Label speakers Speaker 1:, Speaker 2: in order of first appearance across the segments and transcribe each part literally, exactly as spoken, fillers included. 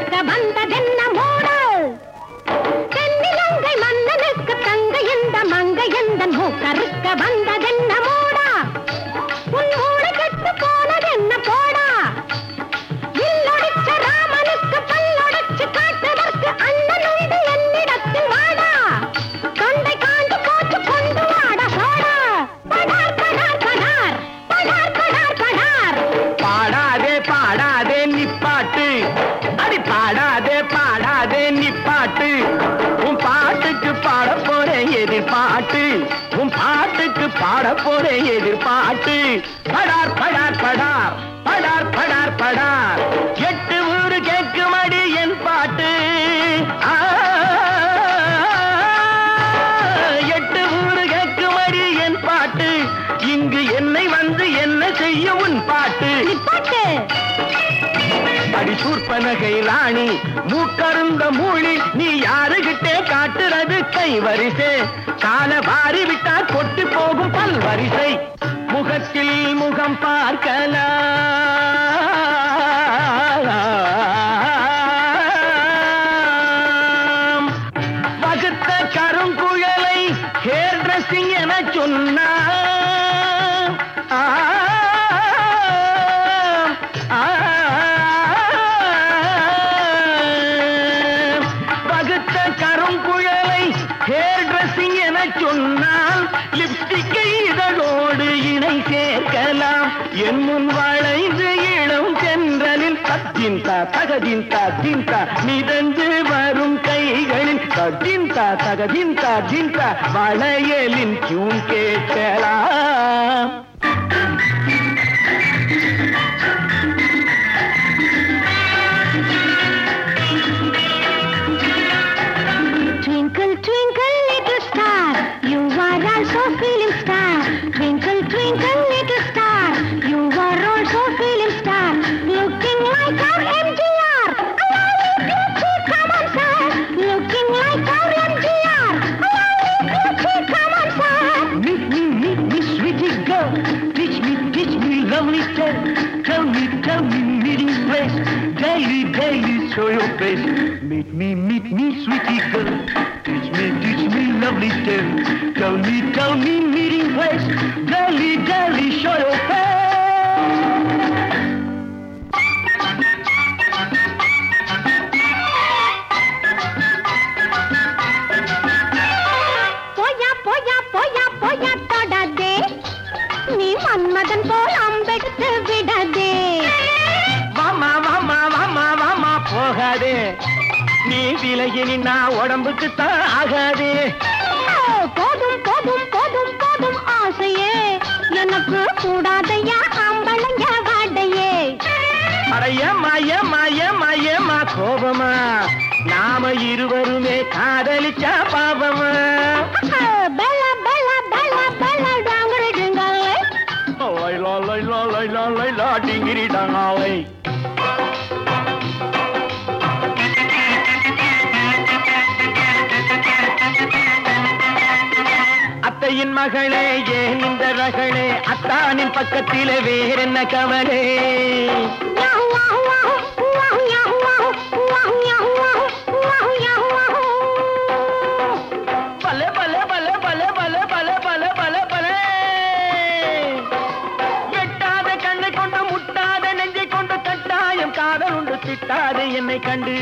Speaker 1: கருக்க வந்ததென்ன மூடு தென்னிலங்கை மன்னனுக்கு தங்க எந்த மங்க எந்த கருக்க வந்ததென்ன மூடா உன் மூளை கெட்டு போனதென்ன போடா வில்லொடிச்ச ராமனுக்கு பல்லொடிச்சு காட்டுவதற்கு அண்ணன் உண்டு என்னிடத்தில் வாடா தொண்டை காண்டு போட்டு கொண்டு வாடா சோடா படார் படார் படார் படார் படார் படார்
Speaker 2: பாடாதே பாடாதே நிப்பாட்டு அடி பாடாதே பாடாதே நிப்பாட்டு உன் பாட்டுக்கு பாட போறேன் எதிர்பாட்டு உன் பாட்டுக்கு பாட போறேன் எதிர்பாட்டு படார் படார் படார் படார் படார் படார் எட்டு ஊரு கேட்குமடி என் பாட்டு எட்டு ஊரு கேட்குமடி என் பாட்டு இங்கு என்னை வந்து என்ன செய்ய உன் பாட்டு
Speaker 1: பாட்டு
Speaker 2: அடி சூர்பனகை ராணி மூக்கருந்த மூழி நீ யாருகிட்டே காட்டுறது கை வரிசை கால வாரி விட்டா கொட்டு போகும் பல் வரிசை முகத்தில் முகம் பார்க்கலாம் வகுத்த கருங்குழலை ஹேர் டிரெஸ்ஸிங் என சொன்னா கருங்குழலை ஹேர் டிரெஸ்ஸிங் என சொன்னால் லிப்ஸ்டிக்கை இதழோடு இணை சேர்க்கலாம் என் முன் வளைந்து இளம் சென்றலில் தத்தின்தா தகதின்தா தின்தா மிதந்து வரும் கைகளில் தத்தின்தா தகதின்தா தின்தா வளையலின் டியூன் கேட்கலாம்
Speaker 1: Twinkle, twinkle, little star, you are also feeling star. Twinkle, twinkle, little star, you are also feeling star. Looking like our M G R, allow me to come on, sir. Looking like our M G R, allow me to come on, sir.
Speaker 2: Meet me, meet me, sweetie girl. Teach me, teach me, lovely tale. Tell me, tell me, meeting place. Daily, daily, show your face. Meet me, meet me, sweetie girl. Teach me, teach me, lovely tale. Tell me, tell me, meeting place. Daily, daily, show your face.
Speaker 1: Poya, poya, poya, poya, todade. நீ மன்மதன் போல் அம்பெடுத்து விடதே.
Speaker 2: வாமா வாமா வாமா வாமா போகாதே நீ விலகி நின்னா உடம்புக்கு தான் ஆகாதே
Speaker 1: போதும் போதும் போதும் போதும் ஆசையே எனக்கு கூடாதையா ஆம்பளைங்க வாடையே.
Speaker 2: அடைய மாய மாய மாயமா கோபமா நாம இருவருமே காதலிச்சா பாவமா
Speaker 1: பல பல பல பல டாங்கரி டிங்காலே
Speaker 2: லைலா லைலா லைலா லைலா டிங்கிரி டாங்காலை அத்தையின் மகளே ஏன் இந்த ரகளே அத்தானின் பக்கத்திலே வேறென்ன கவலே பலே பலே பலே பலே பலே பலே பலே பலே பலே வெட்டாத கண்ணை கொண்டு முட்டாத நெஞ்சை கொண்டு கட்டாயம் காதல் உண்டு திட்டாத என்னை கண்டு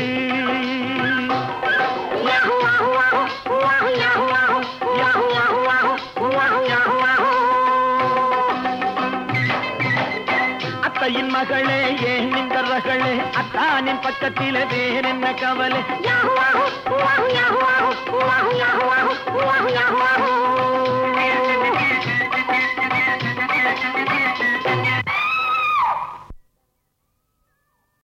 Speaker 2: அத்தையின் மகளே ஏன் இந்த ரகளே அத்தானின் பக்கத்திலே வேறென்ன கவலை